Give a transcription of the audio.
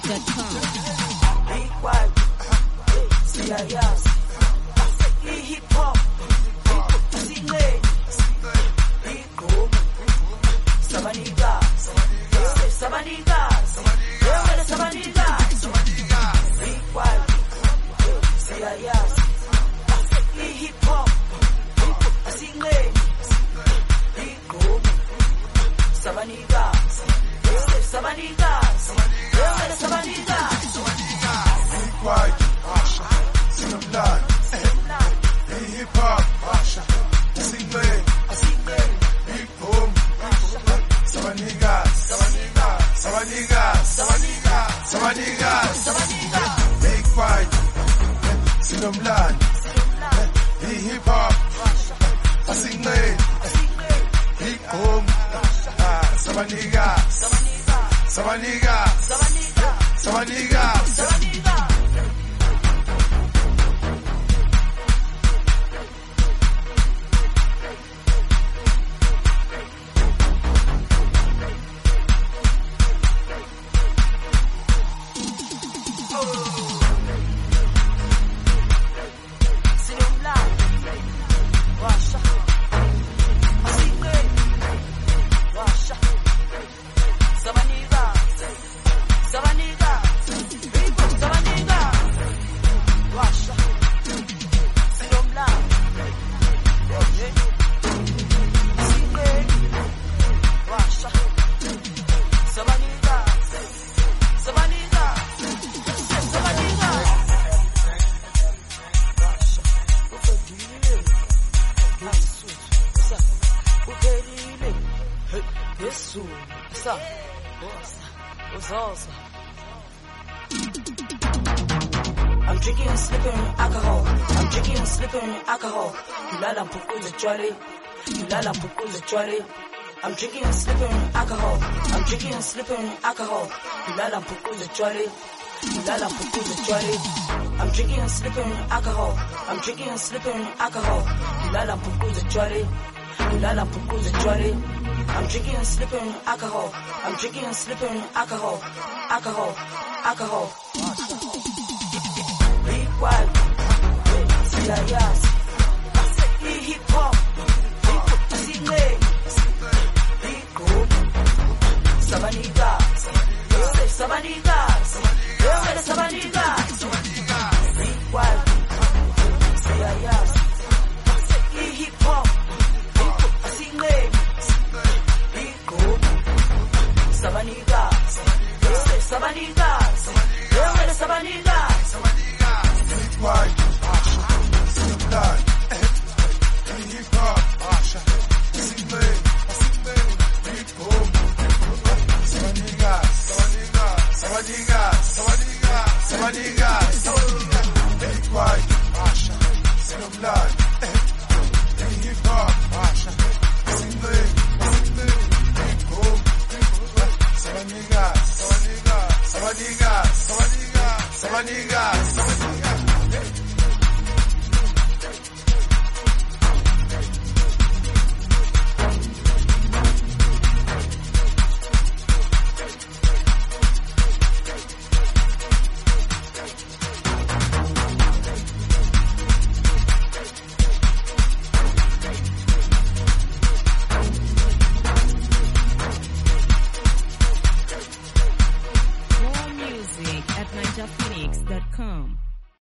NigerPhoenix.com. Big white, CIS, hip hop, singing, big boom, Sabanigas, Sabanigas, Sabanigas, big white, CIS, hip hop, singing, big boom, Sabanigas, Sabanigas, Sabanigas. White, Sinamlan, hip hop, singing, big boom, Sabanigas, big white, Sinamlan, hip hop, singing, big boom, Sabanigas. I'm drinking and slipping alcohol. I'm drinking and slipping alcohol. Kulala mpukuza chwale. Kulala mpukuza chwale. I'm drinking and slipping alcohol. I'm drinking and slipping alcohol. Kulala mpukuza chwale. Kulala mpukuza chwale. I'm drinking and slipping alcohol. I'm drinking and slipping alcohol. Kulala mpukuza chwale. Kulala mpukuza chwale. I'm drinking and slipping alcohol. I'm drinking and slipping alcohol. Alcohol. Big white, CIS, hip hop, singing, big boom, Sabanigas, big white, CIS, hip hop, singing, big boom, Sabanigas. White, Sinamlan, hip hop, singing, big boom, Sabanigas, big white, Sinamlan, hip hop, singing, big boom, Sabanigas. More music at NigerPhoenix.com.